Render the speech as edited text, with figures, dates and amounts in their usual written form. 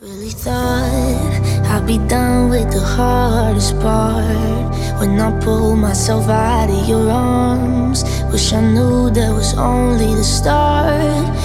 Really thought I'd be done with the hardest part when I pulled myself out of your arms. Wish I knew that was only the start.